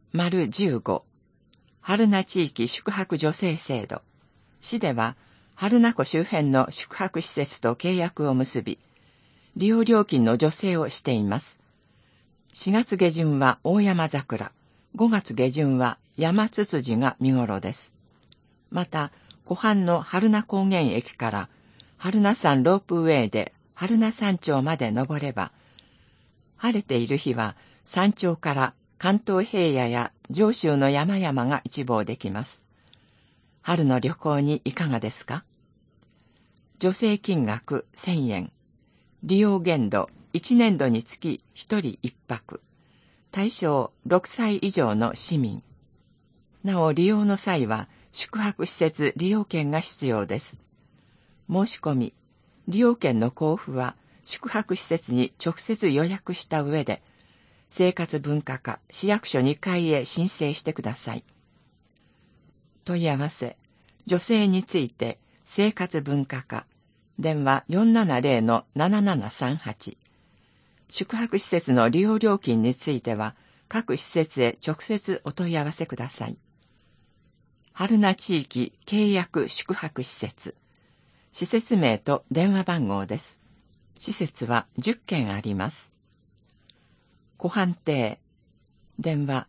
-15、榛名地域宿泊助成制度。市では、榛名湖周辺の宿泊施設と契約を結び、利用料金の助成をしています。4月下旬は大山桜、5月下旬は山ツツジが見頃です。また、湖畔の榛名高原駅から榛名山ロープウェイで榛名山頂まで登れば、晴れている日は山頂から関東平野や上州の山々が一望できます。春の旅行にいかがですか？助成金額1000円。利用限度1年度につき1人1泊。対象6歳以上の市民。なお利用の際は宿泊施設利用券が必要です。申し込み、利用券の交付は宿泊施設に直接予約した上で、生活文化課市役所2階へ申請してください。問い合わせ、助成について生活文化課、電話 470-7738。宿泊施設の利用料金については、各施設へ直接お問い合わせください。榛名地域契約宿泊施設。施設名と電話番号です。施設は10件あります。湖畔亭。電話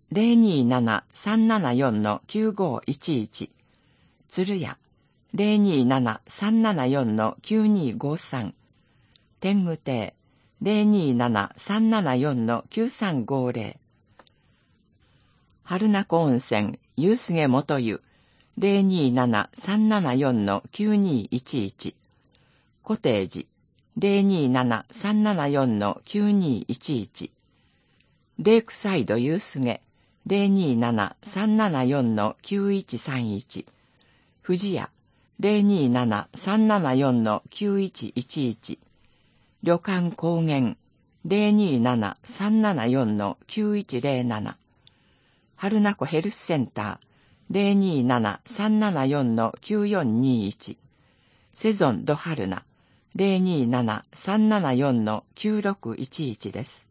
027-374-9511。鶴屋。027-374-9253。天狗亭。027-374-9350。榛名湖温泉夕菅元湯 027-374-9211。コテージ 027-374-9211。レイクサイド夕菅 027-374-9131。富士屋 027-374-9111。旅館高原 027-374-9107。榛名湖ヘルスセンター 027-374-9421。セゾンド榛名 027-374-9611 です。